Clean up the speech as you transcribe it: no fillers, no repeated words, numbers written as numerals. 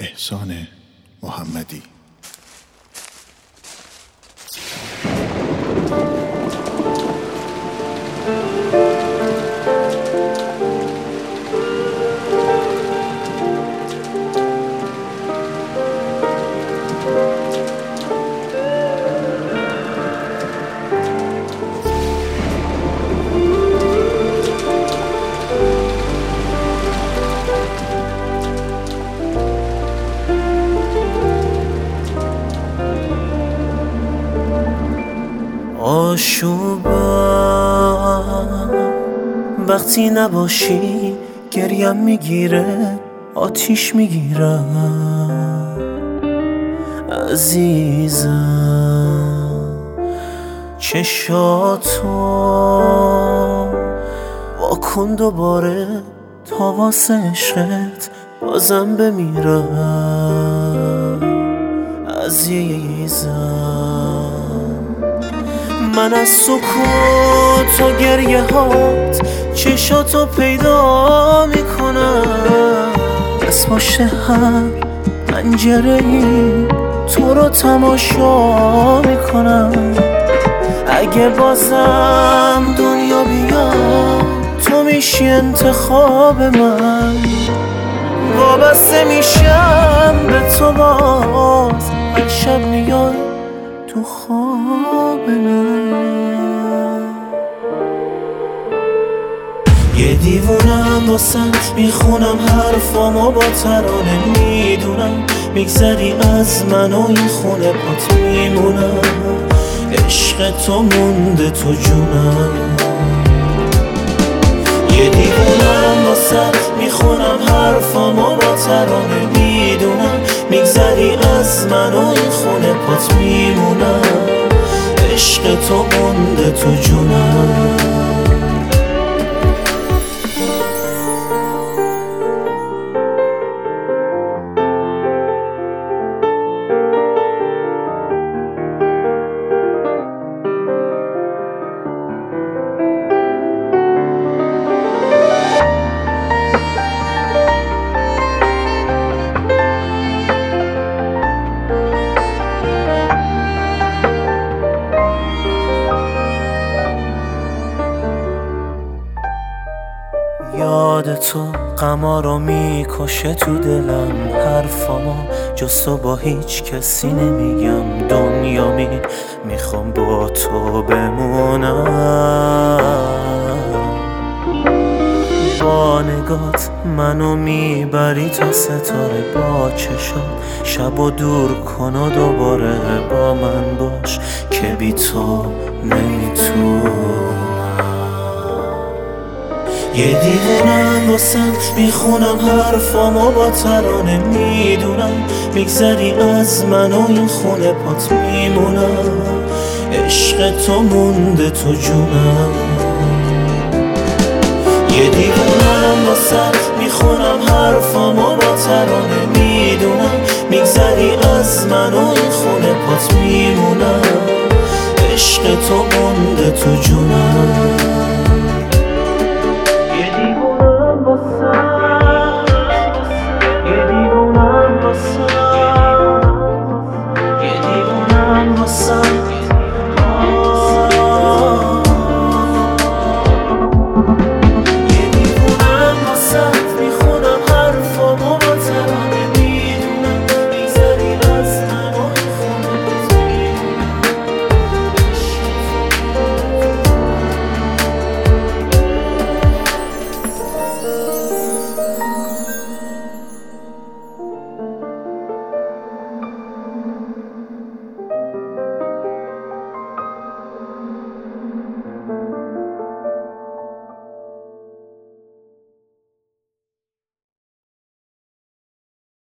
احسان محمدی. آشوبم وقتی نباشی گریم میگیره، آتیش میگیرم عزیزم. چشاتو واکن دوباره تا واسه عشقت بازم بمیرم عزیزم. من از سکوت و گریه هات چشاتو پیدا میکنم، از پشت هر پنجره‌ای تو رو تماشا میکنم. اگه بازم دنیا بیاد تو میشی انتخاب من، وابسته میشم به تو باز هر شب میای تو خواب من. یه دیوونم واسط میخونم حرفامو با ترانه، میدونم میگذری از من و این خونه پات میمونم. عشق تو مونده تو جونم. یه دیوونم واسط میخونم حرفامو با ترانه، میدونم میگذری از من و این خونه پات میمونم. عشق تو مونده تو جونم. یاد تو غما رو میکشه تو دلم، حرفامو جز تو با هیچ کسی نمیگم. دنیا میخوام با تو بمونم. با نگات منو میبری تا ستاره، با چشات شبو دور کن و دوباره با من باش که بی تو نمیتونم. یه دیوونم واسط میخونم حرفامو با ترانه، میدونم میگذری از من و این خونه پات میمونم. عشق تو مونده تو جونم. یه دیوونم واسط میخونم حرفامو با ترانه، میدونم میگذری از من و این خونه پات میمونم. عشق تو مونده تو جونم.